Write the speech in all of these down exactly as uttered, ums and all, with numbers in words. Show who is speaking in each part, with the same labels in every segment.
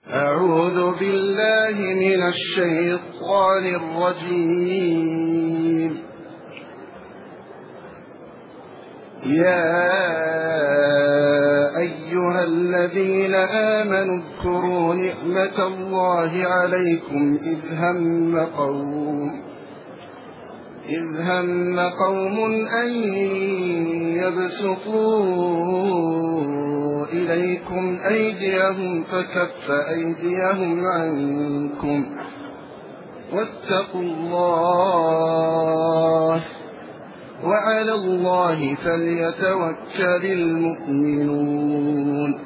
Speaker 1: أعوذ بالله من الشيطان الرجيم. يا أيها الذين آمنوا اذكروا نعمة الله عليكم إذ هم قوم إذ هم قوم أن يبسطوا إليكم أيديهم فكف أيديهم عنكم واتقوا الله وعلى الله فليتوكل المؤمنون.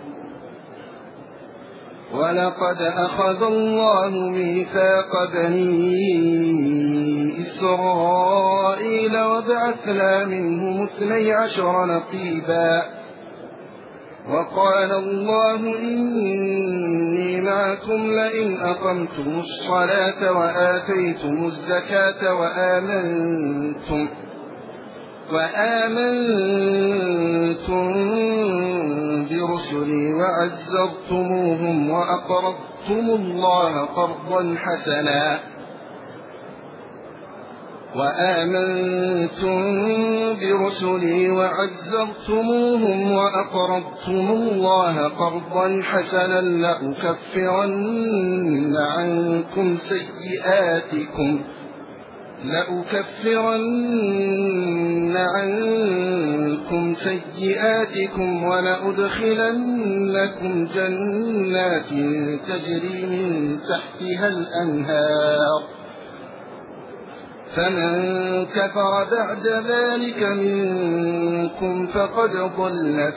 Speaker 1: ولقد أخذ الله ميثاق بني إسرائيل وبعثنا منهم اثني عشر نقيبا وقال الله إني معكم لئن أقمتم الصلاة وآتيتم الزكاة وآمنتم وآمنتم برسلي وعزرتموهم وأقرضتم الله قرضا حسنا وآمنتم برسلي وعزرتموهم وأقرضتم الله قرضا حسنا لأكفرن عنكم سيئاتكم لأكفرن عنكم سيئاتكم ولأدخلنكم جنات تجري من تحتها الأنهار فمن كفر بعد ذلك منكم فقد ضل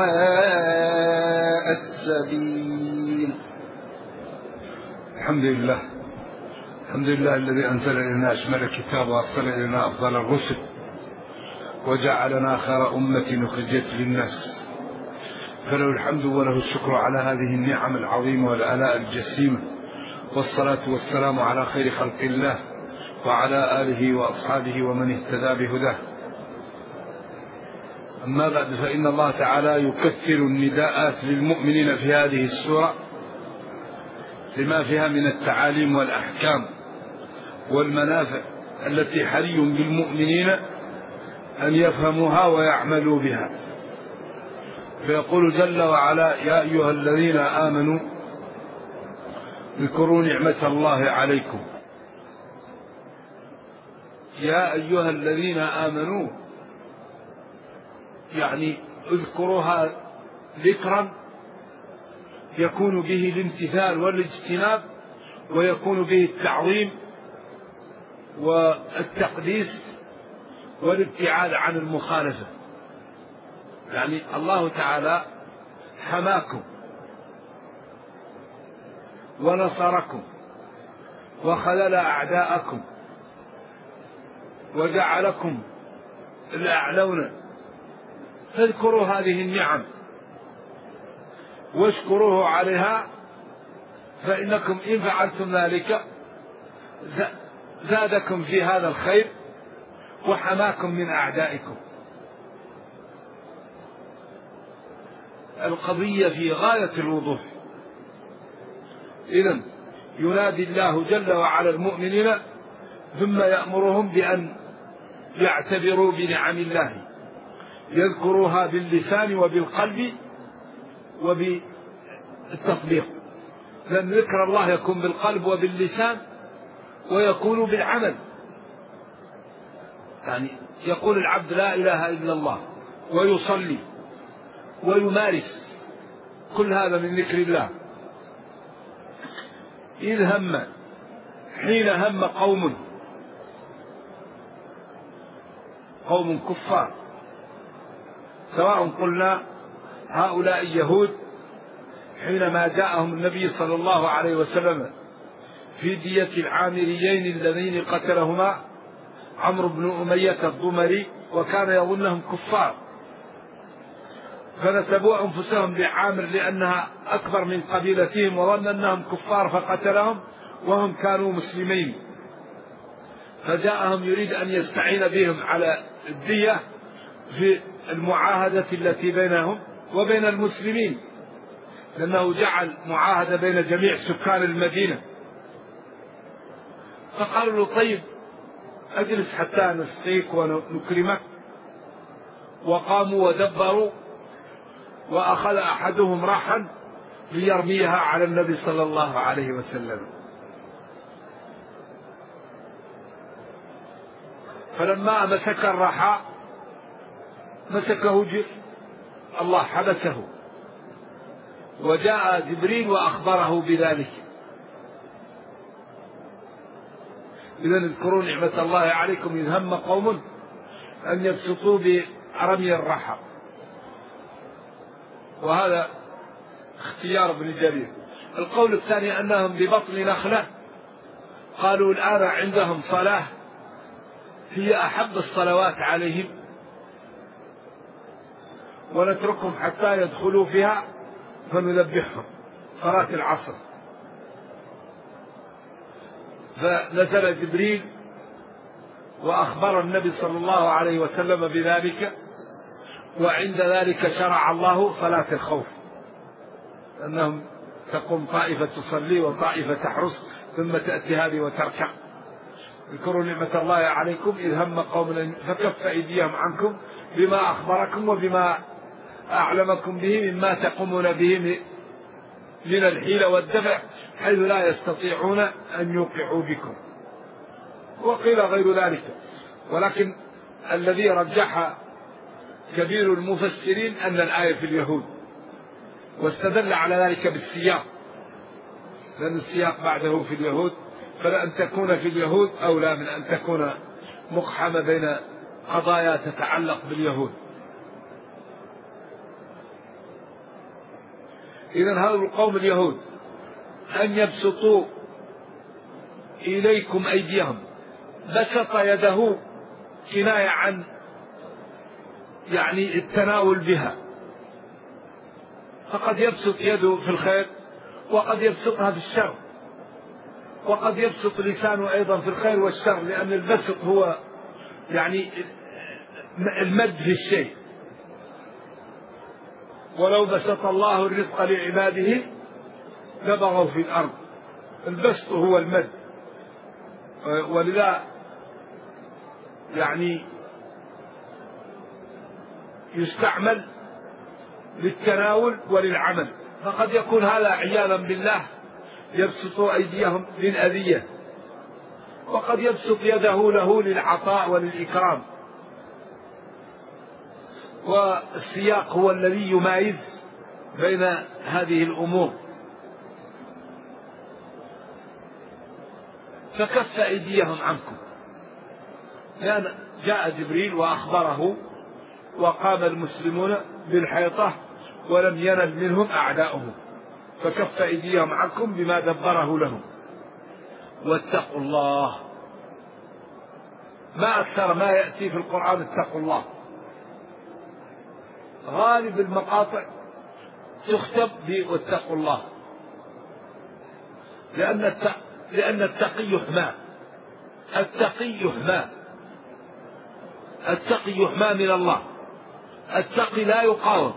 Speaker 1: سواء السبيل.
Speaker 2: الحمد لله الحمد لله الذي أنزل إلينا أشمل الكتاب وأرسل إلينا أفضل الرسل وجعلنا خير أمة أخرجت للناس، فله الحمد وله الشكر على هذه النعم العظيمة والآلاء الجسيمة، والصلاة والسلام على خير خلق الله وعلى آله وأصحابه ومن اهتدى بهداه. أما بعد، فإن الله تعالى يكثر النداءات للمؤمنين في هذه السورة لما فيها من التعاليم والأحكام والمنافع التي حري بالمؤمنين أن يفهموها ويعملوا بها. فيقول جل وعلا: يا أيها الذين آمنوا اذكروا نعمة الله عليكم. يا أيها الذين آمنوا يعني اذكروها ذكرا يكون به الامتثال والاجتناب، ويكون به التعظيم والتقديس والابتعاد عن المخالفة. يعني الله تعالى حماكم ونصركم وخذل أعداءكم وجعلكم الأعلون، فاذكروا هذه النعم واشكروه عليها، فإنكم إن فعلتم ذلك زادكم في هذا الخير وحماكم من أعدائكم. القضية في غاية الوضوح. إذن ينادي الله جل وعلا المؤمنين ثم يأمرهم بأن يعتبروا بنعم الله، يذكروها باللسان وبالقلب وبالتطبيق، لأن ذكر الله يكون بالقلب وباللسان ويكون بالعمل. يعني يقول العبد لا إله إلا الله ويصلي ويمارس كل هذا من ذكر الله. إذ هم حين هم قوم قوم كفار، سواء قلنا هؤلاء يهود حينما جاءهم النبي صلى الله عليه وسلم في دية العامريين اللذين قتلهما عمرو بن أمية الضمري، وكان يظنهم كفار، فنسبوا أنفسهم لعامر لأنها أكبر من قبيلتهم، وظن أنهم كفار فقتلهم وهم كانوا مسلمين. فجاءهم يريد أن يستعين بهم على الدية في المعاهدة التي بينهم وبين المسلمين، لأنه جعل معاهدة بين جميع سكان المدينة. فقالوا له طيب أجلس حتى نسقيك ونكرمك. وقاموا ودبروا، وأخذ أحدهم راحا ليرميها على النبي صلى الله عليه وسلم. فلما مسك الرحى مسكه جر الله حبسه، وجاء جبريل وأخبره بذلك. إذن اذكروا نعمة الله عليكم إذ هم قوم أن يبسطوا برمي الرحى. وهذا اختيار ابن جرير. القول الثاني أنهم ببطن نخلة، قالوا الآن عندهم صلاة هي أحب الصلوات عليهم، ونتركهم حتى يدخلوا فيها فنذبحهم صلاة العصر. فنزل جبريل وأخبر النبي صلى الله عليه وسلم بذلك، وعند ذلك شرع الله صلاة الخوف، أنهم تقوم طائفة تصلي وطائفة تحرس ثم تأتي هذه وتركع. اذكروا نعمة الله عليكم إذ هم قوم فكف أيديهم عنكم بما أخبركم وبما أعلمكم به مما تقومون به من الحيلة والدفع حيث لا يستطيعون أن يوقعوا بكم. وقيل غير ذلك، ولكن الذي رجح كبير المفسرين أن الآية في اليهود، واستدل على ذلك بالسياق، لأن السياق بعده في اليهود، فلأن تكون في اليهود أولى من أن تكون مقحمة بين قضايا تتعلق باليهود. إذن هذا القوم اليهود أن يبسطوا إليكم أيديهم، بسط يده كناية عن يعني التناول بها، فقد يبسط يده في الخير وقد يبسطها في الشر، وقد يبسط لسانه أيضا في الخير والشر، لأن البسط هو يعني المد في الشيء. ولو بسط الله الرزق لعباده لبغوا في الأرض، البسط هو المد. ولذا يعني يستعمل للتناول وللعمل، فقد يكون هذا عياذا بالله يبسط أيديهم للأذية، وقد يبسط يده له للعطاء وللإكرام. والسياق هو الذي يمايز بين هذه الأمور. فكف أيديهم عنكم، لأن جاء جبريل وأخبره، وقام المسلمون بالحيطة ولم ينل منهم أعداؤهم، فكف أيديهم عنكم بما دبره لهم. واتقوا الله، ما أكثر ما يأتي في القرآن اتقوا الله. غالب المقاطع تختم بواتقوا الله، لأن التق... لأن التقي يحمى، التقي يحمى، التقي يحمى من الله، التقي لا يقاوم،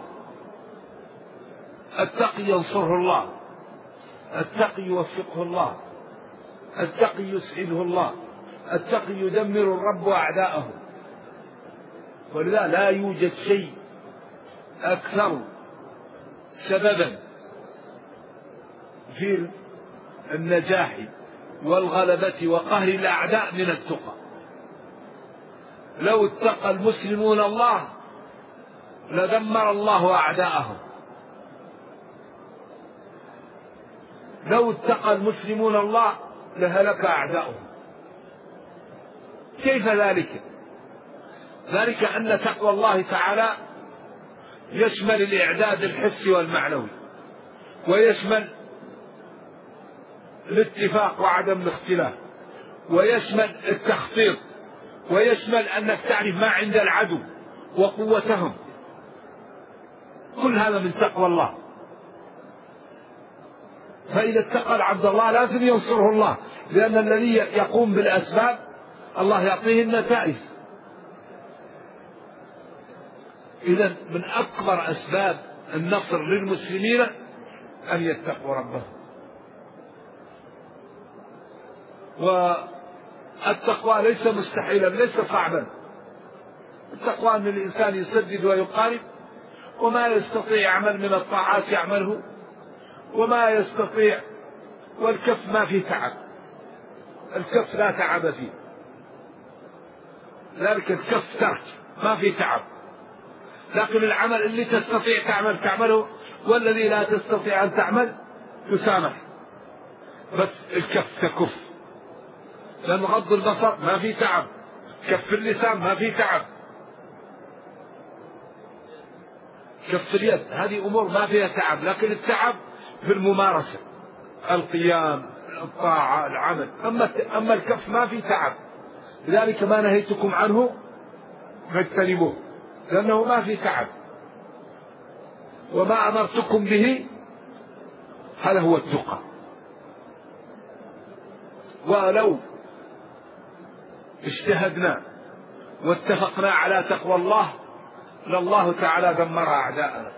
Speaker 2: التقي ينصره الله، التقي يوفقه الله، التقي يسعده الله، التقي يدمر الرب أعداءه. ولذا لا يوجد شيء أكثر سببا في النجاح والغلبة وقهر الأعداء من التقى. لو اتقى المسلمون الله لدمر الله أعداءهم، لو اتقى المسلمون الله لهلك أعداؤهم. كيف ذلك؟ ذلك أن تقوى الله تعالى يشمل الإعداد الحسي والمعنوي، ويشمل الاتفاق وعدم الاختلاف، ويشمل التخطيط، ويشمل أنك تعرف ما عند العدو وقوتهم. كل هذا من تقوى الله. فإذا اتقى العبد الله لازم ينصره الله، لأن الذي يقوم بالأسباب الله يعطيه النتائج. إذن من أكبر أسباب النصر للمسلمين أن يتقوا ربهم. والتقوى ليس مستحيلا، ليس صعبا. التقوى أن الإنسان يسدد ويقارب، وما يستطيع يعمل من الطاعات يعمله، وما يستطيع، والكف ما فيه تعب، الكف لا تعب فيه، ذلك الكف ترك ما فيه تعب. لكن العمل اللي تستطيع تعمل تعمله، والذي لا تستطيع أن تعمل تسامح، بس الكف تكف. لأن غض البصر ما فيه تعب، كف اللسان ما فيه تعب، كف اليد هذه أمور ما فيها تعب، لكن التعب في الممارسة، القيام، الطاعة، العمل. أما أما الكف ما فيه تعب، لذلك ما نهيتكم عنه فاجتنبوه، لأنه ما فيه تعب. وما أمرتكم به هذا هو التقى. ولو اجتهدنا واتفقنا على تقوى الله لله تعالى دمر أعداءنا.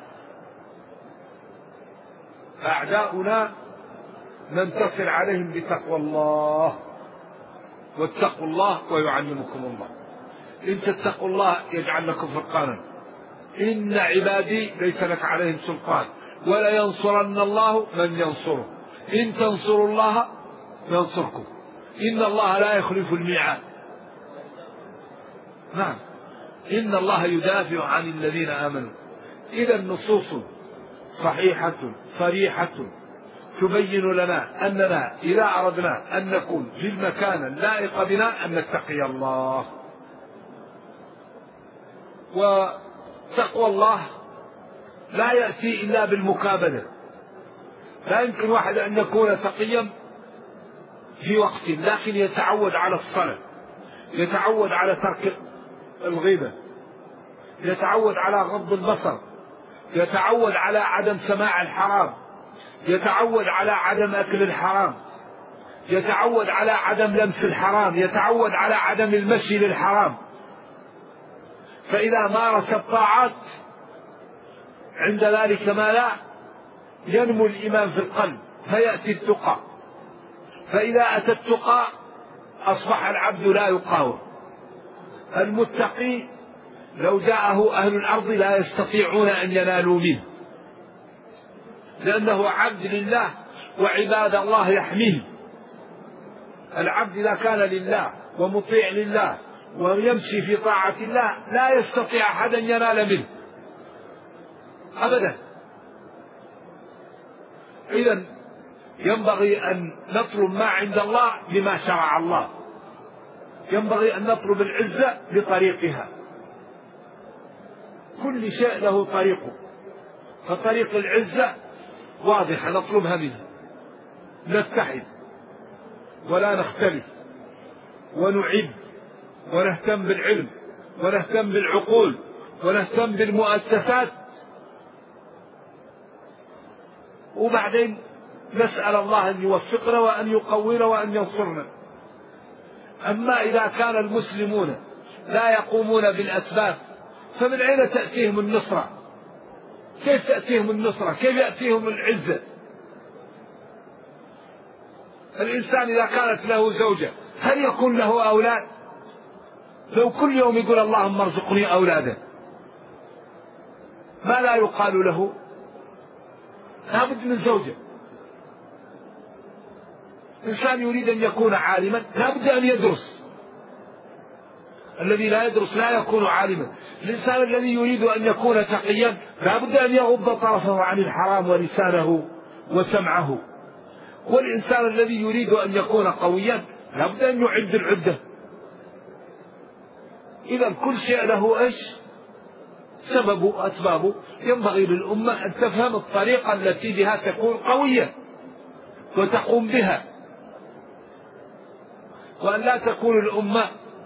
Speaker 2: أعداؤنا ننتصر عليهم بتقوى الله، واتقوا الله ويعلمكم الله. إن تتقوا الله يجعل لكم فرقانا، إن عبادي ليس لك عليهم سلطان، ولا ينصرن الله من ينصره، إن تنصروا الله ينصركم، إن الله لا يخلف الميعاد. نعم، إن الله يدافع عن الذين آمنوا. إذا النصوص صحيحة صريحة تبين لنا أننا إذا أردنا أن نكون في المكان اللائق بنا أن نتقي الله. وتقوى الله لا يأتي إلا بالمكابدة. لا يمكن واحد أن يكون تقيا في وقت، لكن يتعود على الصلاة، يتعود على ترك الغيبة، يتعود على غض البصر، يتعود على عدم سماع الحرام، يتعود على عدم أكل الحرام، يتعود على عدم لمس الحرام، يتعود على عدم المشي للحرام. فإذا مارس الطاعات عند ذلك ما لا ينمو الإيمان في القلب فيأتي التقى. فإذا أتى التقى أصبح العبد لا يقاوم. المتقي لو جاءه أهل الأرض لا يستطيعون أن ينالوا منه، لأنه عبد لله وعباد الله يحميه. العبد إذا كان لله ومطيع لله ويمشي في طاعة الله لا يستطيع أحد أن ينال منه أبدا. إذن ينبغي أن نطلب ما عند الله بما شرع الله، ينبغي أن نطلب العزة بطريقها. كل شيء له طريقه، فطريق العزة واضحة نطلبها منه، نتحد ولا نختلف، ونعد ونهتم بالعلم ونهتم بالعقول ونهتم بالمؤسسات، وبعدين نسأل الله أن يوفقنا وأن يقوينا وأن ينصرنا. أما إذا كان المسلمون لا يقومون بالأسباب فمن أين تأتيهم النصرة؟ كيف تأتيهم النصرة؟ كيف يأتيهم العزة؟ الإنسان إذا كانت له زوجة هل يكون له أولاد؟ لو كل يوم يقول اللهم ارزقني أولادا ما لا يقال له؟ لابد من زوجة. إنسان يريد أن يكون عالما لابد أن يدرس، الذي لا يدرس لا يكون عالما. الإنسان الذي يريد أن يكون تقيا لابد أن يغض طرفه عن الحرام ولسانه وسمعه. والإنسان الذي يريد أن يكون قويا لابد أن يعد العدة. إذا كل شيء له إيش؟ سببه أسبابه. ينبغي للأمة أن تفهم الطريقة التي بها تكون قوية وتقوم بها، وأن لا تكون الأمة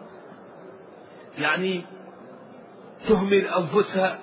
Speaker 2: يعني تهمل أنفسها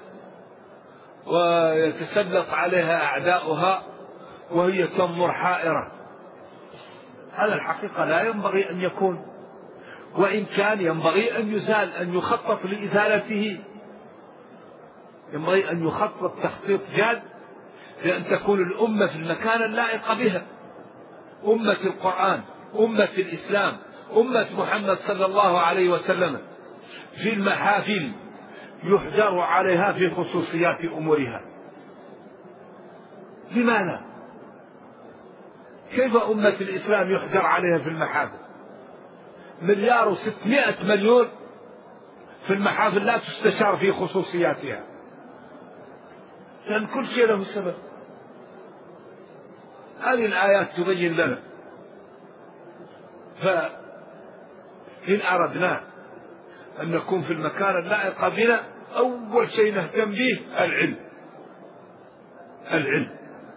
Speaker 2: ويتسلط عليها أعداؤها وهي تنظر حائرة. هذا الحقيقة لا ينبغي أن يكون، وإن كان ينبغي أن يزال، أن يخطط لإزالته، ينبغي أن يخطط تخطيط جاد لأن تكون الأمة في المكان اللائق بها، أمة القرآن، أمة الإسلام، أمة محمد صلى الله عليه وسلم، في المحافل يحجر عليها في خصوصيات أمورها. لماذا؟ كيف أمة الإسلام يحجر عليها في المحافل؟ مليار وستمائة مليون في المحافل لا تستشار في خصوصياتها، لأن كل شيء له سبب. هذه الآيات تبين لنا. فإن أردنا أن نكون في المكان اللائق بنا أول شيء نهتم به العلم. العلم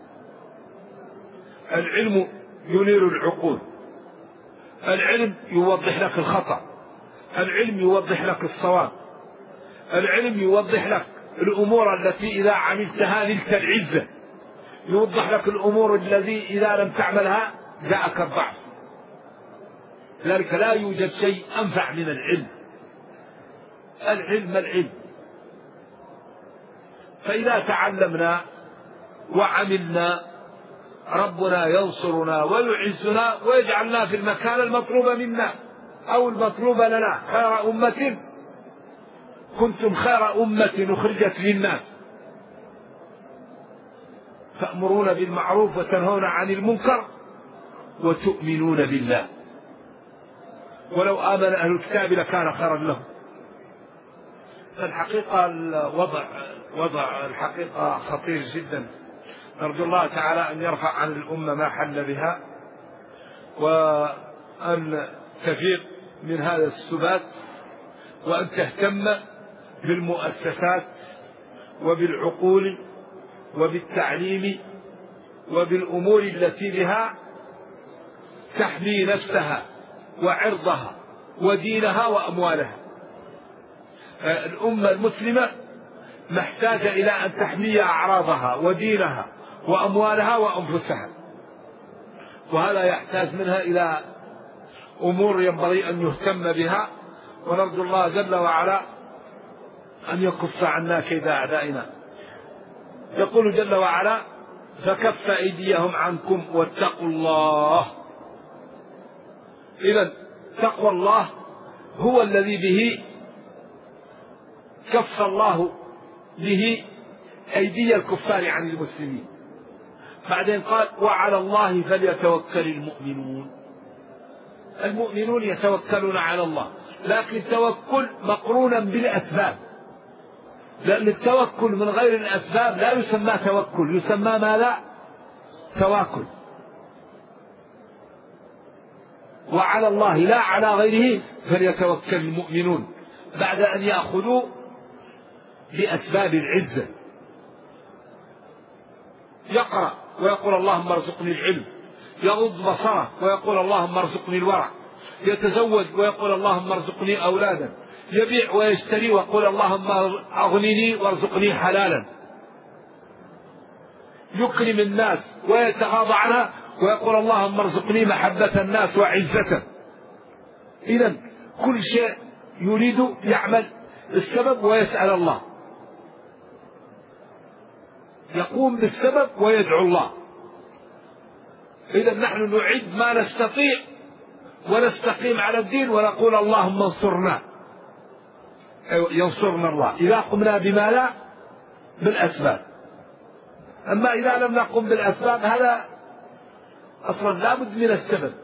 Speaker 2: العلم ينير العقول، العلم يوضح لك الخطأ، العلم يوضح لك الصواب، العلم يوضح لك الأمور التي إذا عملتها نلت العزة، يوضح لك الأمور التي إذا لم تعملها جاءك الضعف. لذلك لا يوجد شيء أنفع من العلم. العلم العلم. فإذا تعلمنا وعملنا ربنا ينصرنا ويعزنا ويجعلنا في المكان المطلوب منا أو المطلوب لنا. خير أمة كنتم خير أمة أخرجت للناس تأمرون بالمعروف وتنهون عن المنكر وتؤمنون بالله. ولو آمن أهل الكتاب لكان خيرا لهم. الحقيقة الوضع وضع الحقيقة خطير جدا. نرجو الله تعالى أن يرفع عن الأمة ما حل بها، وأن تفيق من هذا السبات، وأن تهتم بالمؤسسات وبالعقول وبالتعليم وبالأمور التي بها تحمي نفسها وعرضها ودينها وأموالها. الأمة المسلمة محتاجة إلى أن تحمي أعراضها ودينها وأموالها وأنفسها، وهذا يحتاج منها إلى أمور ينبغي أن يهتم بها. ونرجو الله جل وعلا أن يكف عنا كيد أعدائنا. يقول جل وعلا: فكف أيديهم عنكم واتقوا الله. إذن تقوى الله هو الذي به كف الله به أيدي الكفار عن المسلمين. بعدين قال: وعلى الله فليتوكل المؤمنون. المؤمنون يتوكلون على الله، لكن توكل مقرونا بالأسباب، لأن التوكل من غير الأسباب لا يسمى توكل، يسمى ماذا؟ تواكل. وعلى الله لا على غيره فليتوكل المؤمنون، بعد أن يأخذوا بأسباب العزة. يقرأ ويقول: اللهم ارزقني العلم. يغض بصره ويقول: اللهم ارزقني الورع. يتزوج ويقول: اللهم ارزقني أولادا. يبيع ويشتري ويقول: اللهم أغنني وارزقني حلالا. يكرم الناس ويتغاضى عنها ويقول: اللهم ارزقني محبة الناس وعزة. إذن كل شيء يريد يعمل السبب ويسأل الله، يقوم بالسبب ويدعو الله. إذن نحن نعد ما نستطيع ونستقيم على الدين ونقول: اللهم انصرنا. ينصرنا الله إذا قمنا بما لا بالأسباب. أما إذا لم نقم بالأسباب هذا أصلا لا بد من السبب.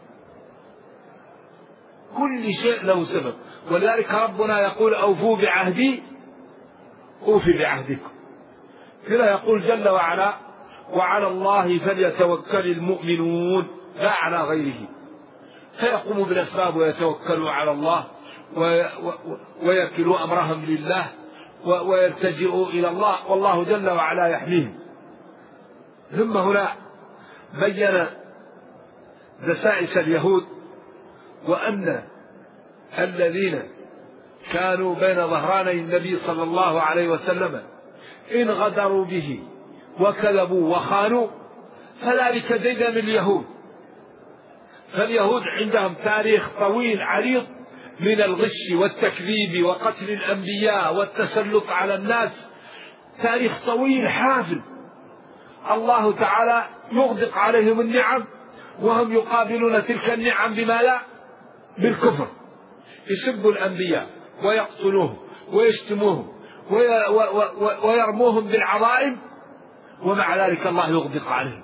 Speaker 2: كل شيء له سبب، ولذلك ربنا يقول: أوفوا بعهدي أوفي بعهدكم. كذا يقول جل وعلا: وعلى الله فليتوكل المؤمنون لا على غيره. فيقوموا بالأسباب ويتوكلوا على الله ويكلوا أمرهم لله ويلتجئوا إلى الله، والله جل وعلا يحميهم. ثم هنا بين دسائس اليهود، وأن الذين كانوا بين ظهراني النبي صلى الله عليه وسلم إن غدروا به وكذبوا وخانوا فذلك زيد من اليهود. فاليهود عندهم تاريخ طويل عريض من الغش والتكذيب وقتل الأنبياء والتسلط على الناس، تاريخ طويل حافل. الله تعالى يغدق عليهم النعم وهم يقابلون تلك النعم بما لا بالكفر، يسبوا الأنبياء ويقتلوهم ويشتموهم ويرموهم بالعظائم، ومع ذلك الله يغدق عليهم.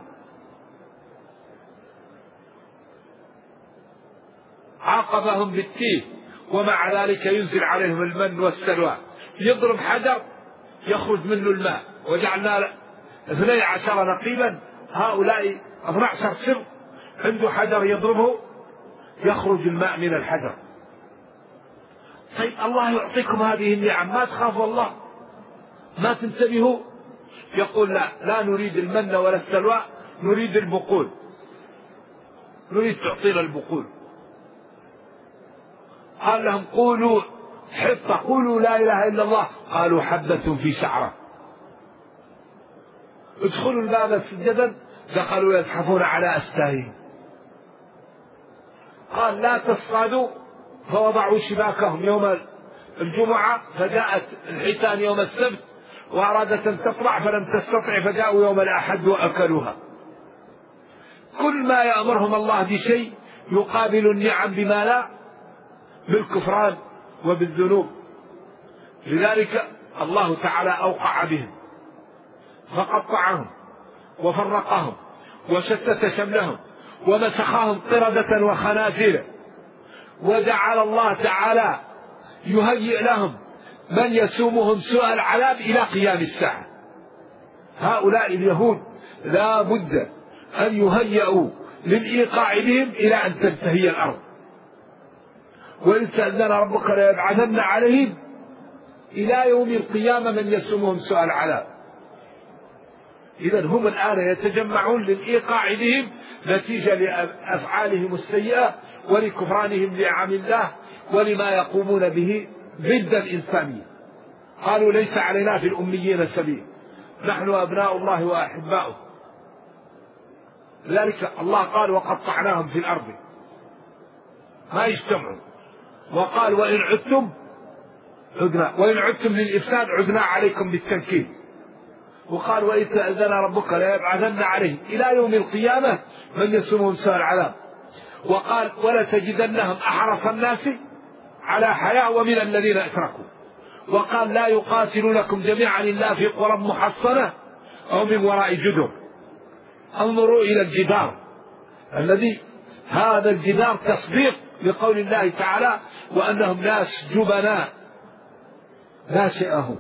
Speaker 2: عاقبهم بالتيه ومع ذلك ينزل عليهم المن والسلوى، يضرب حجر يخرج منه الماء، وجعلنا اثني عشر نقيبا، هؤلاء اثني عشر سر عنده حجر يضربه يخرج الماء من الحجر. طيب الله يعطيكم هذه النعم، ما تخافوا الله؟ ما تنتبهوا؟ يقول لا لا نريد المن ولا السلوى، نريد البقول، نريد تعطينا البقول. قال لهم قولوا حطة، قولوا لا إله إلا الله، قالوا حبة في شعرة. ادخلوا الباب سجدا، دخلوا يزحفون على أستاههم. قال لا تصطادوا، فوضعوا شباكهم يوم الجمعة، فجاءت الحيتان يوم السبت وأرادت أن تطلع فلم تستطع، فجاءوا يوم الأحد وأكلوها. كل ما يأمرهم الله بشيء يقابل النعم بما لا بالكفران وبالذنوب. لذلك الله تعالى أوقع بهم فقطعهم وفرقهم وشتت شملهم ومسخهم قردة وخنازير، وجعل الله تعالى يهيئ لهم من يسومهم سوء العذاب إلى قيام الساعة. هؤلاء اليهود لا بد أن يهيئوا للإيقاع بهم إلى أن تنتهي الأرض. وإن تأذن ربك ليبعثن عليهم إلى يوم القيامة من يسومهم سوء العذاب. إذن هم الآن يتجمعون للإيقاع بهم نتيجة لأفعالهم السيئة ولكفرانهم لنعم الله ولما يقومون به ضد الإنسانية. قالوا ليس علينا في الأميين سبيل، نحن أبناء الله وأحباؤه. لذلك الله قال وقطعناهم في الأرض، ما يجتمعون. وقال وإن عدتم عدنا، وإن عدتم للإفساد عدنا عليكم بالتنكيل. وقال وإذ تأذن ربك ليبعثن عليهم إلى يوم القيامة من يسومهم سوء العذاب. وقال ولتجدنهم أحرص الناس على حياة ومن الذين أشركوا. وقال لا يقاتلونكم جميعا إلا في قرى محصنة أو من وراء جدر. انظروا إلى الجدار الذي هذا الجدار تصديق لقول الله تعالى وأنهم ناس جبناء لا شيء.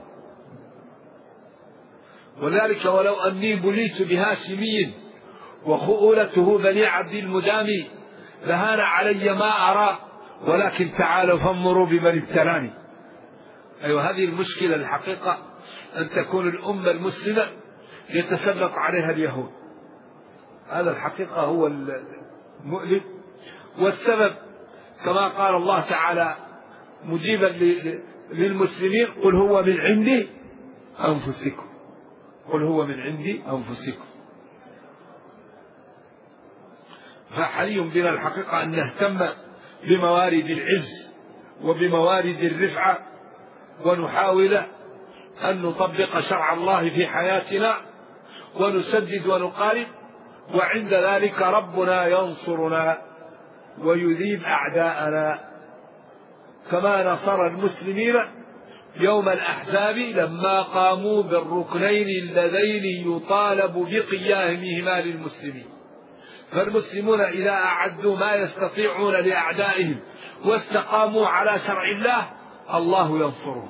Speaker 2: وذلك ولو أني بليت بهاشمي وخؤولته بني عبد المدامي لهان علي ما أرى، ولكن تعالوا فانظروا بمن ابتلاني. أيوة هذه المشكلة الحقيقة، أن تكون الأمة المسلمة يتسلط عليها اليهود. هذا الحقيقة هو المؤلم، والسبب كما قال الله تعالى مجيبا للمسلمين قل هو من عندي أنفسكم، قل هو من عندي أنفسكم. فحري بنا الحقيقة أن نهتم بموارد العز وبموارد الرفعة، ونحاول أن نطبق شرع الله في حياتنا ونسدد ونقارب، وعند ذلك ربنا ينصرنا ويذيب أعداءنا كما نصر المسلمين يوم الأحزاب لما قاموا بالركنين اللذين يطالب بقيامهما للمسلمين. فالمسلمون إذا أعدوا ما يستطيعون لأعدائهم واستقاموا على شرع الله الله ينصرهم.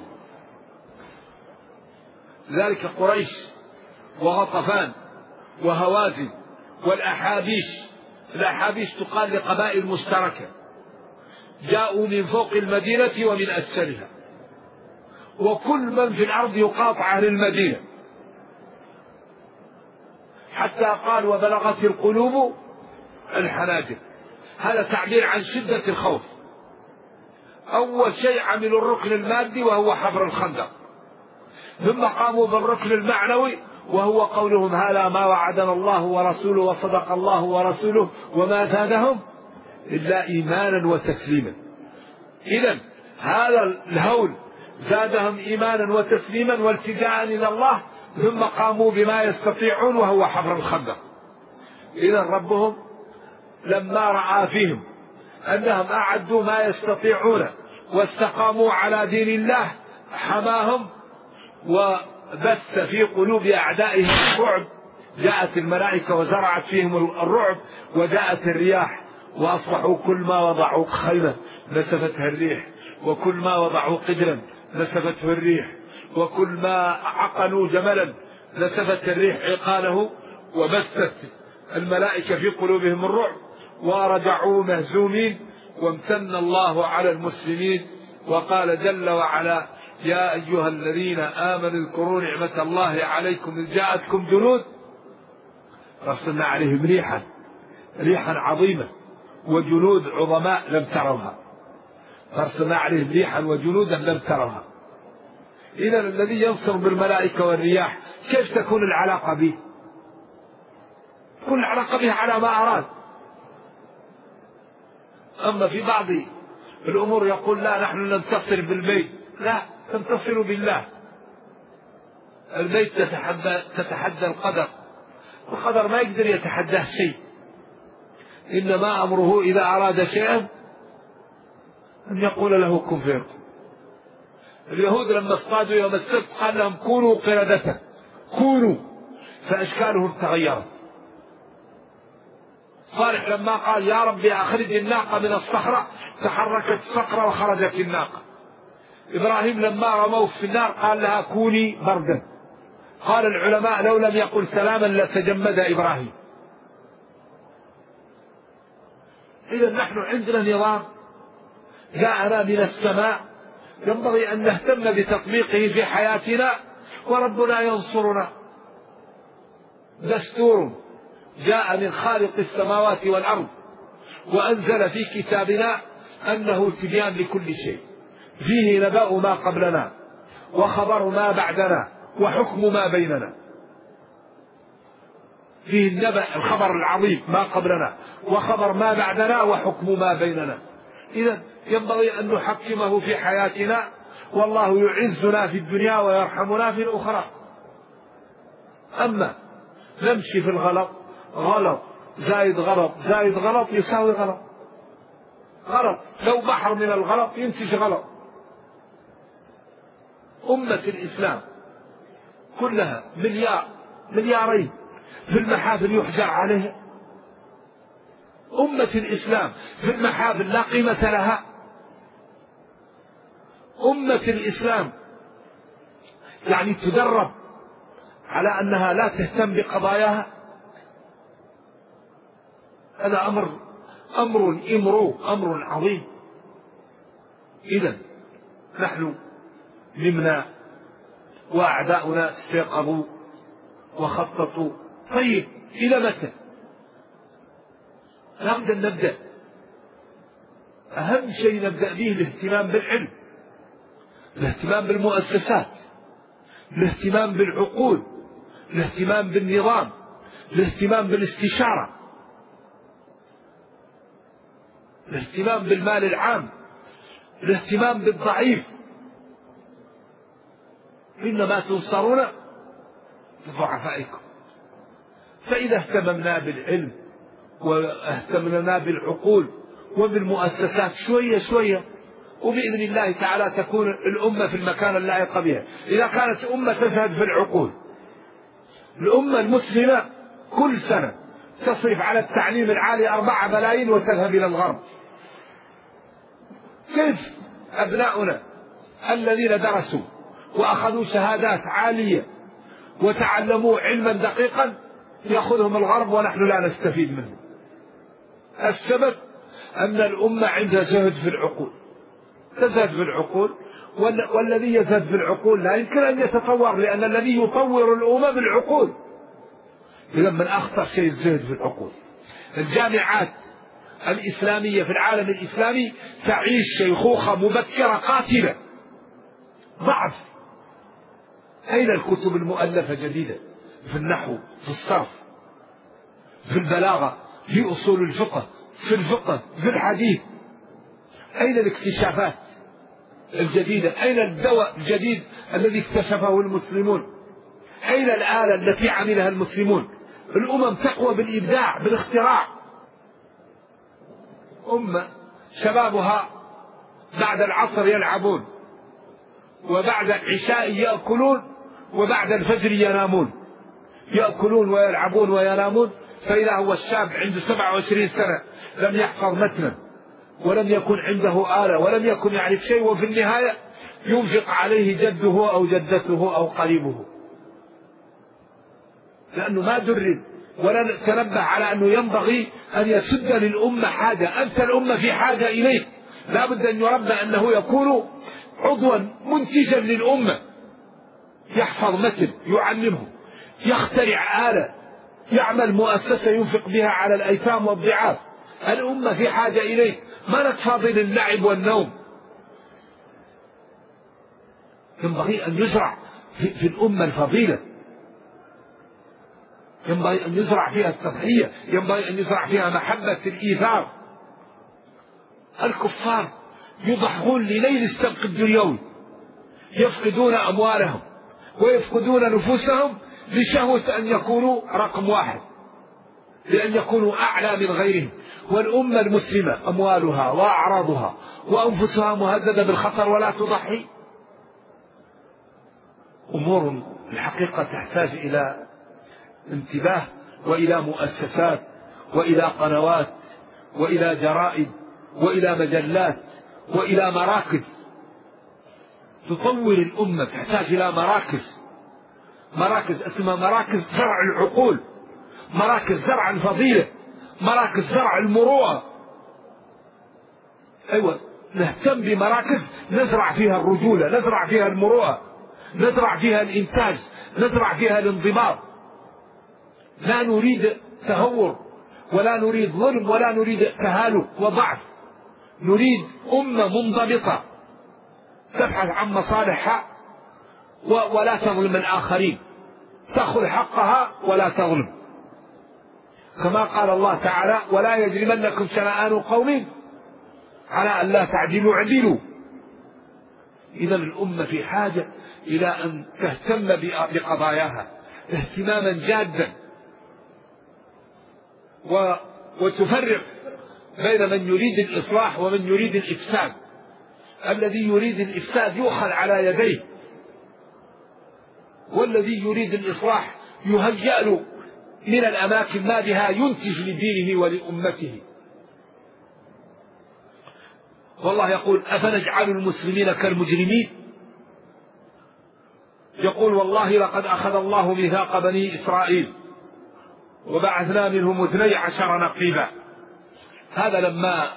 Speaker 2: ذلك قريش وغطفان وهوازن والأحابيش، الأحابيش تقال لقبائل مشتركة، جاءوا من فوق المدينة ومن أسفلها، وكل من في الأرض يقاطع أهل المدينة، حتى قال وبلغت القلوب الحناجر. هذا تعبير عن شدة الخوف. أول شيء عملوا الركن المادي وهو حفر الخندق، ثم قاموا بالركن المعنوي وهو قولهم هذا ما وعدنا الله ورسوله وصدق الله ورسوله وما زادهم إلا إيمانا وتسليما. إذن هذا الهول زادهم إيمانا وتسليما والتجاء إلى الله، ثم قاموا بما يستطيعون وهو حفر الخندق. إذا ربهم لما رأى فيهم أنهم أعدوا ما يستطيعون واستقاموا على دين الله حماهم وبث في قلوب أعدائهم الرعب. جاءت الملائكة وزرعت فيهم الرعب، وجاءت الرياح وأصبحوا كل ما وضعوا خيمة نسفتها الريح، وكل ما وضعوا قدرا نسفته الريح، وكل ما عقلوا جملا نسفت الريح عقاله، وبثت الملائكة في قلوبهم الرعب ورجعوا مهزومين. وامتن الله على المسلمين وقال جل وعلا: يا أيها الذين آمنوا اذكروا نعمة الله عليكم إذ جاءتكم جنود أرسلنا عليهم ريحا ريحا عظيمة وجنود عظماء لم تروها. أرسلنا عليهم ريحا وجنودا لم تروها. إذا الذي ينصر بالملائكة والرياح كيف تكون العلاقة به؟ تكون العلاقة به على ما أراد. أما في بعض الأمور يقول: لا، نحن ننتصر بالميت. لا، تنتصر بالله. الميت تتحدى, تتحدى القدر، القدر ما يقدر يتحداه شيء، إنما أمره إذا أراد شيئا أن يقول له كن فيكون. اليهود لما اصطادوا يوم السبت قال لهم: كونوا قردة، كونوا، فأشكالهم تغيرت. صالح لما قال: يا رب أخرج الناقة من الصخرة، تحركت الصخرة وخرجت الناقة. إبراهيم لما رموه في النار قال لها: كوني بردا. قال العلماء: لو لم يقل سلاما لتجمد إبراهيم. إذا نحن عندنا نظام جاءنا من السماء ينبغي أن نهتم بتطبيقه في حياتنا، وربنا ينصرنا. دستور جاء من خالق السماوات والأرض، وأنزل في كتابنا أنه تبيان لكل شيء، فيه نبأ ما قبلنا وخبر ما بعدنا وحكم ما بيننا. فيه النبأ الخبر العظيم ما قبلنا وخبر ما بعدنا وحكم ما بيننا. إذا ينبغي أن نحكمه في حياتنا، والله يعزنا في الدنيا ويرحمنا في الأخرى. أما نمشي في الغلط، غلط زائد غلط زائد غلط يساوي غلط. غلط لو بحر من الغلط ينتج غلط. أمة الإسلام كلها مليار مليارين في المحافل يحجر عليها. أمة الإسلام في المحافل لا قيمة لها. أمة الإسلام يعني تدرب على أنها لا تهتم بقضاياها. هذا أمر أمر إمرو أمر عظيم. إذن نحن نمنا وأعداؤنا استيقظوا وخططوا. طيب إلى متى؟ لابد أن نبدأ. أهم شيء نبدأ به الاهتمام بالعلم، الاهتمام بالمؤسسات، الاهتمام بالعقول، الاهتمام بالنظام، الاهتمام بالاستشارة، الاهتمام بالمال العام، الاهتمام بالضعيف. إنما تنصرون بضعفائكم. فإذا اهتممنا بالعلم واهتممنا بالعقول وبالمؤسسات شوية شوية، وبإذن الله تعالى تكون الأمة في المكان اللائق بها. إذا كانت أمة تزهد في العقول، الأمة المسلمة كل سنة تصرف على التعليم العالي أربعة ملايين وتذهب إلى الغرب. كيف أبناؤنا الذين درسوا وأخذوا شهادات عالية وتعلموا علما دقيقا يأخذهم الغرب ونحن لا نستفيد منه؟ السبب أن الأمة عندها زهد في العقول، تزهد في العقول، والذي يزهد في العقول لا يمكن أن يتطور، لأن الذي يطور الأمم العقول. إذا من أخطر شيء الزهد في العقول. الجامعات الإسلامية في العالم الإسلامي تعيش شيخوخة مبكرة قاتلة، ضعف. أين الكتب المؤلفة جديدة في النحو، في الصرف، في البلاغة، في أصول الفقه، في الفقه، في الحديث؟ أين الاكتشافات الجديدة؟ أين الدواء الجديد الذي اكتشفه المسلمون؟ أين الآلة التي عملها المسلمون؟ الأمم تقوى بالإبداع بالاختراع. أمة شبابها بعد العصر يلعبون، وبعد العشاء يأكلون، وبعد الفجر ينامون، يأكلون ويلعبون وينامون. فإذا هو الشاب عنده سبعة وعشرين سنة لم يحفظ متنا، ولم يكن عنده آلة، ولم يكن يعرف شيء، وفي النهاية ينفق عليه جده أو جدته أو قريبه، لأنه ما درب ولا تنبه على أنه ينبغي أن يسد للأمة حاجة. أنت الأمة في حاجة إليك، لا بد أن يربى أنه يكون عضوا منتجا للأمة، يحفظ متن، يعلمه، يخترع آلة، يعمل مؤسسة ينفق بها على الأيتام والضعاف. الأمة في حاجة إليك، ما لك فاضل اللعب والنوم. ينبغي أن يزرع في, في الأمة الفضيلة، ينبغي أن يزرع فيها التضحية، ينبغي أن يزرع فيها محبة الإيثار. الكفار يضحون لنيل السبق الدنيوي، يفقدون أموالهم ويفقدون نفوسهم لشهوة أن يكونوا رقم واحد، لأن يكونوا أعلى من غيرهم. والأمة المسلمة أموالها وأعراضها وأنفسها مهددة بالخطر ولا تضحي. أمور الحقيقة تحتاج إلى انتباه، وإلى مؤسسات، وإلى قنوات، وإلى جرائد، وإلى مجلات، وإلى مراكز تطور الأمة. تحتاج إلى مراكز، مراكز اسمها مراكز زرع العقول، مراكز زرع الفضيلة، مراكز زرع المروءة. أيوة، نهتم بمراكز نزرع فيها الرجولة، نزرع فيها المروءة، نزرع فيها الإنتاج، نزرع فيها الانضباط. لا نريد تهور، ولا نريد ظلم، ولا نريد تهالك وضعف. نريد أمة منضبطة تبحث عن مصالحها ولا تظلم الآخرين، تأخذ حقها ولا تظلم، كما قال الله تعالى: ولا يجرمنكم شنآن قوم على أن لا تعدلوا اعدلوا. إذا الأمة في حاجة إلى أن تهتم بقضاياها اهتماما جادا، وتفرق بين من يريد الإصلاح ومن يريد الإفساد. الذي يريد الإفساد يؤخذ على يديه، والذي يريد الإصلاح يهيأ له من الأماكن ما بها ينتج لدينه ولأمته. والله يقول: أفنجعل المسلمين كالمجرمين؟ يقول: والله لقد أخذ الله ميثاق بني إسرائيل وبعثنا منهم اثني عشر نقيبا. هذا لما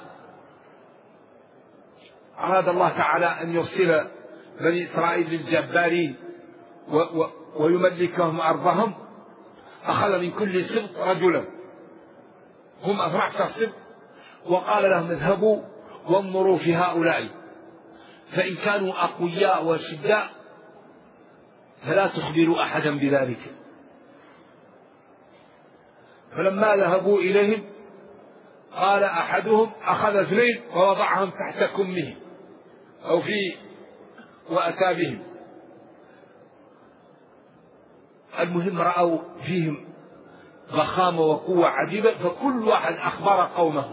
Speaker 2: أراد الله تعالى أن يرسل بني إسرائيل للجبارين ويملكهم أرضهم، أخذ من كل سبط رجلا، هم اثني عشر سبط، وقال لهم: اذهبوا وانظروا في هؤلاء، فإن كانوا أقوياء وشداء فلا تخبروا أحدا بذلك. فلما ذهبوا إليهم قال أحدهم: أخذ اثنين ووضعهم تحت كمه أو في وأتابهم. المهم رأوا فيهم ضخامة وقوة عجيبة، فكل واحد أخبر قومه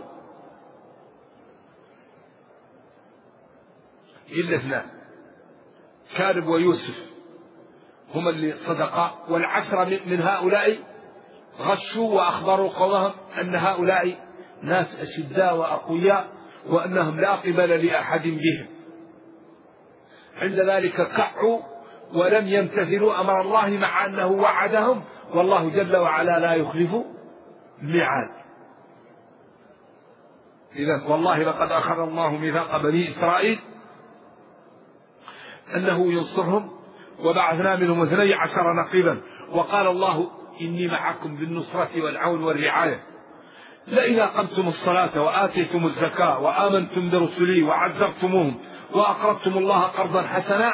Speaker 2: إلا اثنان، كالب ويوسف، هما اللي صدقا، والعشرة من هؤلاء غشوا وأخبروا قومهم أن هؤلاء ناس أشداء وأقوياء، وأنهم لا قبل لأحد بهم. عند ذلك كعوا ولم يمتثلوا أمر الله، مع أنه وعدهم، والله جل وعلا لا يخلف الميعاد. إذن والله لقد أخذ الله ميثاق بني إسرائيل أنه ينصرهم، وبعثنا منهم اثني عشر نقيبا، وقال الله: إني معكم بالنصرة والعون والرعاية، لئن أقمتم الصلاة وآتيتم الزكاة وآمنتم برسلي وعزرتموهم وأقرضتم الله قرضا حسنا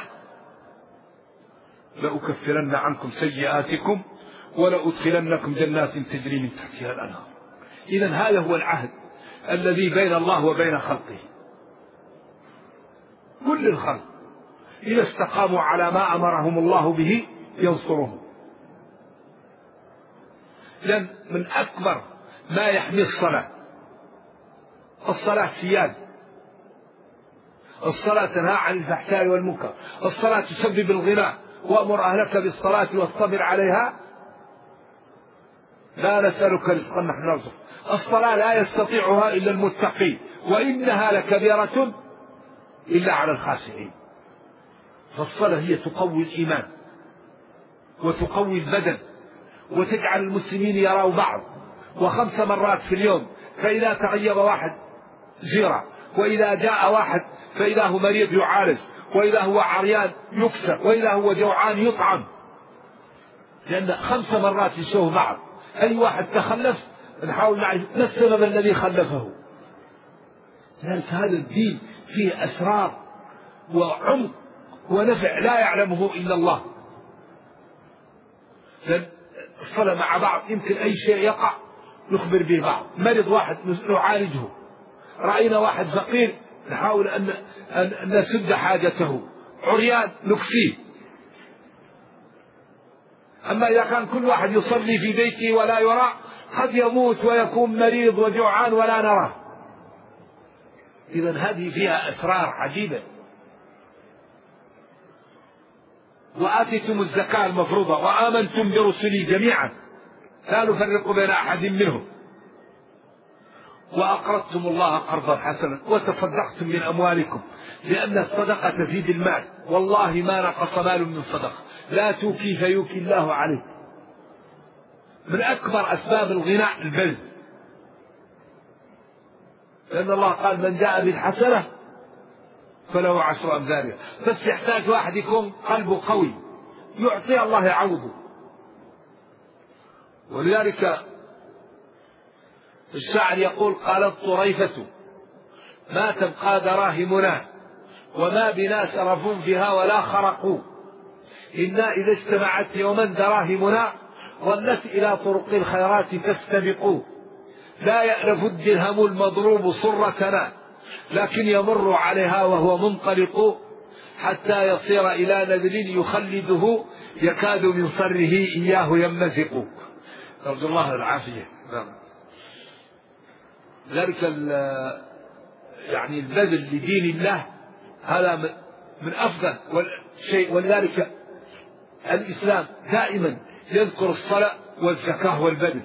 Speaker 2: لأكفرن عنكم سيئاتكم ولأدخلنكم جنات تجري من تحتها الأنهار. إذن هذا هو العهد الذي بين الله وبين خلقه. كل الخلق إذا استقاموا على ما أمرهم الله به ينصرهم، لأن من أكبر ما يحمي الصلاة الصلاة سياد، الصلاة تنهى عن الفحشاء والمنكر، الصلاة تسبب الغنى، وأمر أهلك بالصلاة واصطبر عليها لا نسألك رزقا نحن نرزقك. الصلاة لا يستطيعها إلا المتقين، وإنها لكبيرة إلا على الخاشعين. فالصلاة هي تقوي الإيمان وتقوي البدن وتجعل المسلمين يروا بعض، وخمس مرات في اليوم، فإذا تغيب واحد زيرة، وإذا جاء واحد فإذا هو مريض يعالج، وإذا هو عريان يكسى، وإذا هو جوعان يطعم، لأن خمس مرات يشوه بعض. أي واحد تخلف نحاول نعرف ما السبب الذي خلفه. لذلك هذا الدين فيه أسرار وعمق ونفع لا يعلمه إلا الله. لأن الصلاة مع بعض يمكن أي شيء يقع نخبر به بعض. مرض واحد نعالجه، رأينا واحد فقير نحاول أن, أن نسد حاجته، عريان نكسيه. أما إذا كان كل واحد يصلي في بيته ولا يرى قد يموت ويكون مريض وجوعان ولا نراه. إذن هذه فيها أسرار عجيبة. وآتيتم الزكاة المفروضة وآمنتم برسلي جميعا لا نفرق بين أحد منهم وأقرضتم الله قرضا حسنا وتصدقتم من أموالكم، لأن الصدقة تزيد المال، والله ما نقص مال من صدقة لا توكي فيوكي الله عليك. من أكبر أسباب الغناء البذل، لأن الله قال من جاء بالحسنة فله عشر أمثالها. بس يحتاج واحد يكون قلبه قوي يعطي الله يعوضه. ولذلك الشاعر يقول قالت طريفة ما تبقى دراهمنا وما بنا سرف فيها ولا خرقوا، إنا إذا اجتمعت يوما دراهمنا ظلت إلى طرق الخيرات تستبقوا، لا يألف الدرهم المضروب صرتنا لكن يمر عليها وهو منطلق، حتى يصير إلى نذل يخلده يكاد من صره إياه يمزق. نرجو الله العافية. ذلك يعني البذل لدين الله هذا من أفضل شيء. ولذلك الإسلام دائما يذكر الصلاة والزكاة والبذل.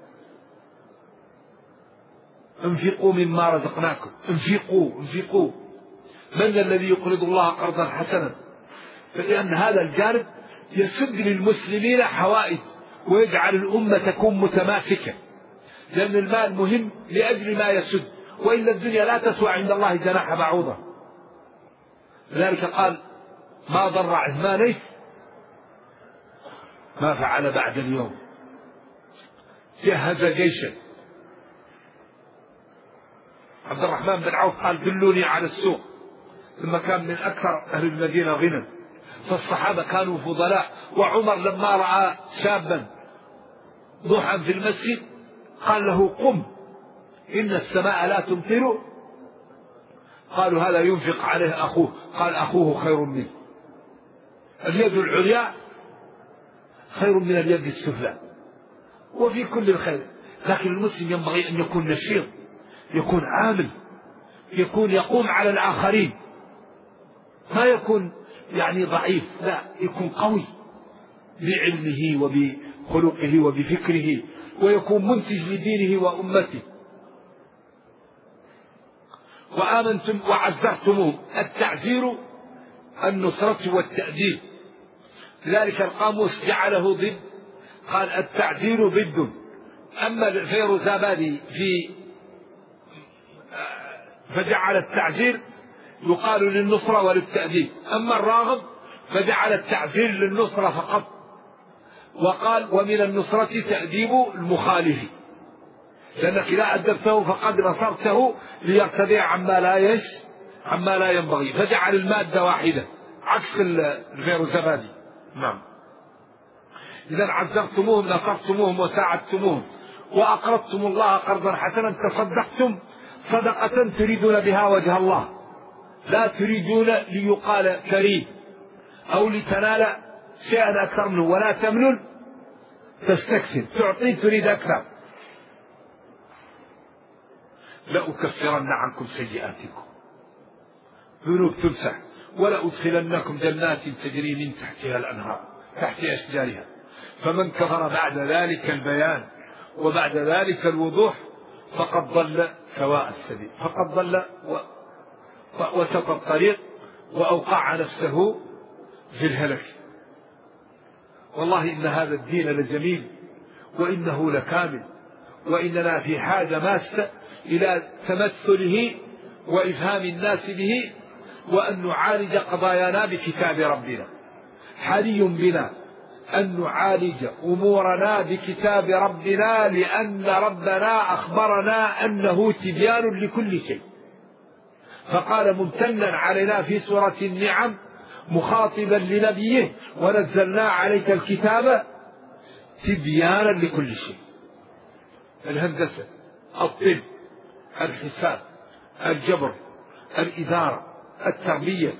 Speaker 2: انفقوا مما رزقناكم، انفقوا انفقوا. من الذي يقرض الله قرضا حسنا؟ فلأن هذا الجانب يسد للمسلمين حوائج ويجعل الأمة تكون متماسكة، لأن المال مهم لأجل ما يسد، وإلا الدنيا لا تسوى عند الله جناح بعوضة. لذلك قال ما ضر عثمان ما فعل بعد اليوم. جهز جيشا. عبد الرحمن بن عوف قال دلوني على السوق، لما كان من أكثر أهل المدينة غنى، فالصحابة كانوا فضلاء. وعمر لما رأى شابا ضحى في المسجد قال له قم إن السماء لا تمطر. قالوا هذا ينفق عليه أخوه، قال أخوه خير منه. اليد العليا خير من اليد السفلى، وفي كل الخير. لكن المسلم ينبغي أن يكون نشيط، يكون عامل، يكون يقوم على الآخرين، ما يكون يعني ضعيف، لا يكون قوي بعلمه وبخلقه وبفكره، ويكون منتج لدينه وأمته. وآمنتم وعزرتموه. التعزير النصرة والتأديب. لذلك القاموس جعله ضد، قال التعزير ضد. أما الفيروزابادي في فجعل التعزير يقال للنصرة وللتأديب، أما الراغب فجعل التعزير للنصرة فقط، وقال ومن النصرة تأديب المخالف، لأنك إذا أدبته فقد نصرته ليرتدع عما لا يش عما لا ينبغي، فجعل المادة واحدة عكس الفيروزابادي. نعم. إذا عزرتموهم نصرتموهم وساعدتموهم وأقرضتم الله قرضا حسنا، تصدقتم صدقة تريدون بها وجه الله، لا تريدون ليقال كريم أو لتنال شيئا أكثر منه، ولا تمنن تستكثر، تعطي تريد أكثر. لأكفرن عنكم سيئاتكم، ذنوب تمسح، ولأدخلنكم جنات تجري من تحتها الأنهار، تحت أشجارها. فمن كفر بعد ذلك البيان وبعد ذلك الوضوح فقد ضل سواء السبيل، فقد ضل وسط الطريق وأوقع نفسه في الهلك. والله إن هذا الدين لجميل وإنه لكامل، وإننا في حاجة ماسة إلى تمثله وإفهام الناس به، وأن نعالج قضايانا بكتاب ربنا. حري بنا أن نعالج أمورنا بكتاب ربنا، لأن ربنا أخبرنا أنه تبيان لكل شيء، فقال ممتنا علينا في سورة النعم مخاطبا لنبيه: ونزلنا عليك الكتاب تبيانا لكل شيء. الهندسة، الطب، الحساب، الجبر، الإدارة، التربية،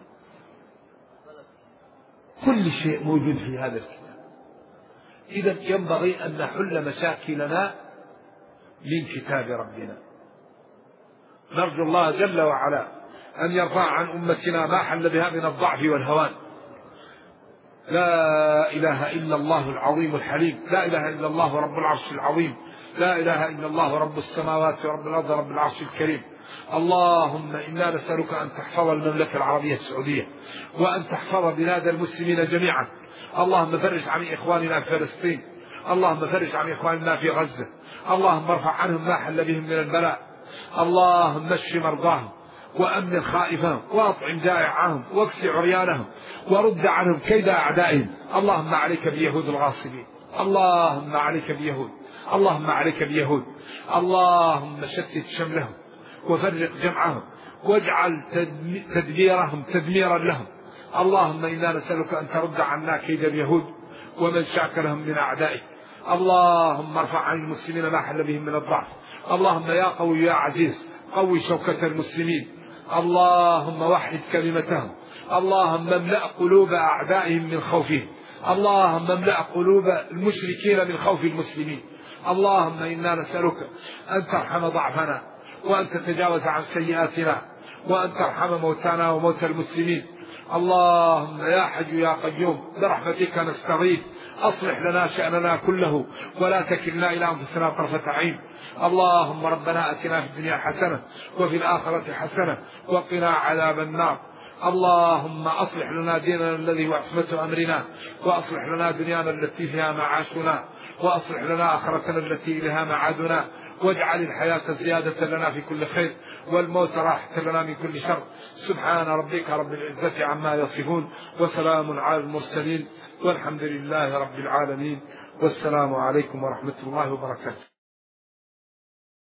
Speaker 2: كل شيء موجود في هذا الكتاب. إذن ينبغي أن نحل مشاكلنا من كتاب ربنا. نرجو الله جل وعلا أن يرفع عن أمتنا ما حل بها من الضعف والهوان. لا إله إلا الله العظيم الحليم، لا إله إلا الله رب العرش العظيم، لا إله إلا الله رب السماوات ورب الأرض رب العرش الكريم. اللهم إنا نسألك أن تحفظ المملكة العربية السعودية، وأن تحفظ بلاد المسلمين جميعا. اللهم فرج عن إخواننا في فلسطين، اللهم فرج عن إخواننا في غزة، اللهم ارفع عنهم ما حل بهم من البلاء. اللهم اشف مرضاهم وأمن خائفهم وأطعم جائعهم واكس عريانهم ورد عنهم كيد أعدائهم. اللهم عليك بيهود الغاصبين، اللهم عليك بيهود، اللهم عليك بيهود. اللهم شتت شملهم وفرق جمعهم واجعل تدميرهم تدميرا لهم. اللهم إنا نسألك أن ترد عنا كيد اليهود ومن شاكلهم من أعدائك. اللهم ارفع عن المسلمين ما حل بهم من الضعف. اللهم يا قوي يا عزيز قوي شوكة المسلمين. اللهم وحد كلمتهم. اللهم املأ قلوب أعدائهم من خوفهم. اللهم املأ قلوب المشركين من خوف المسلمين. اللهم إنا نسألك أن ترحم ضعفنا وأن تتجاوز عن سيئاتنا وأن ترحم موتانا وموتى المسلمين. اللهم يا حي يا قيوم برحمتك نستغيث، أصلح لنا شأننا كله ولا تكلنا إلى أنفسنا طرفة عين. اللهم ربنا أتنا في الدنيا حسنة وفي الآخرة حسنة وقنا عذاب النار. اللهم أصلح لنا ديننا الذي هو عصمة أمرنا، وأصلح لنا دنيانا التي فيها معاشنا، وأصلح لنا آخرتنا التي إليها معادنا، واجعل الحياة زيادة لنا في كل خير والموت راحة لنا من كل شر. سبحان ربك رب العزة عما يصفون، وسلام على المرسلين، والحمد لله رب العالمين، والسلام عليكم ورحمة الله وبركاته.